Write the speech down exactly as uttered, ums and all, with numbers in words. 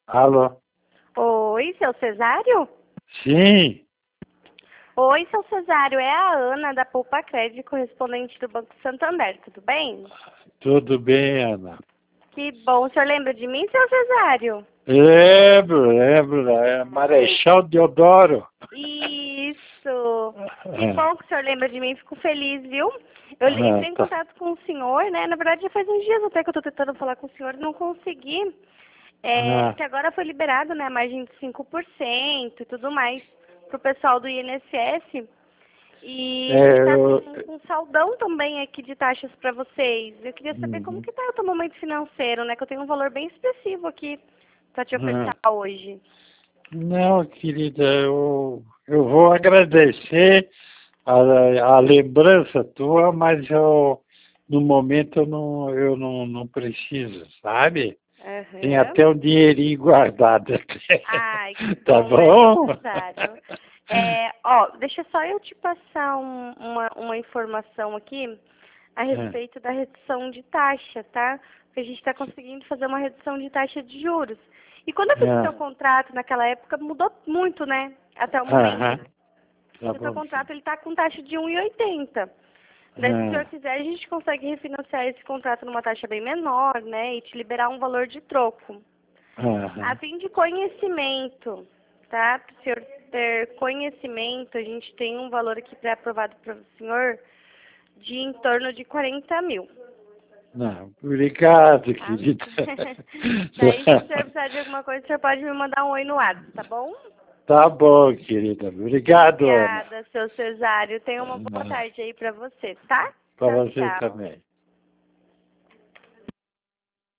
Alô? Oi, seu Cesário? Sim, Oi, seu Cesário, é a Ana da Poupa Crédito, correspondente do Banco Santander, tudo bem? tudo bem, Ana? Que bom, o senhor lembra de mim, seu Cesário? Lembro, lembro, é Marechal Deodoro. Isso! Que Ah, bom que o senhor lembra de mim, fico feliz, viu? Eu ah, entrei em tá. contato com o senhor, né? Na verdade, já faz uns dias até que eu tô tentando falar com o senhor e não consegui. É, Ah, porque agora foi liberado, né, a margem de cinco por cento e tudo mais pro pessoal do I N S S. E a gente é, está eu, com, com saldão também aqui de taxas para vocês. Eu queria saber como uhum, que está o teu momento financeiro, né? Que eu tenho um valor bem expressivo aqui para te ah. ofertar hoje. Não, querida, eu, eu vou agradecer a, a lembrança tua, mas eu, no momento eu não, eu não, não preciso, sabe? Tem Aham. até um dinheirinho guardado. Ai, que Tá bom, né, seu bom? cesário? É, ó, deixa só eu te passar um- uma, uma informação aqui a Ah, respeito da redução de taxa, tá? Porque a gente está conseguindo fazer uma redução de taxa de juros. E quando eu fiz o seu ah, contrato naquela época, mudou muito, né? Até o momento. aham, tá O seu bom, sim. contrato ele está com taxa de um e oitenta. Daí, se o senhor Ah, quiser, a gente consegue refinanciar esse contrato numa taxa bem menor, né? E te liberar um valor de troco. A aham. fim de conhecimento, tá? Para o senhor ter conhecimento, a gente tem um valor aqui pré-aprovado para o senhor de em torno de quarenta mil, Não, obrigado, tá? querida. Daí, se o senhor precisar de alguma coisa, o senhor pode me mandar um oi no WhatsApp, tá bom? Tá bom, querida. Obrigado, Ana. Obrigada, seu Cesário. Tenha uma boa tarde aí para você, tá? Para Tchau, você tchau. também.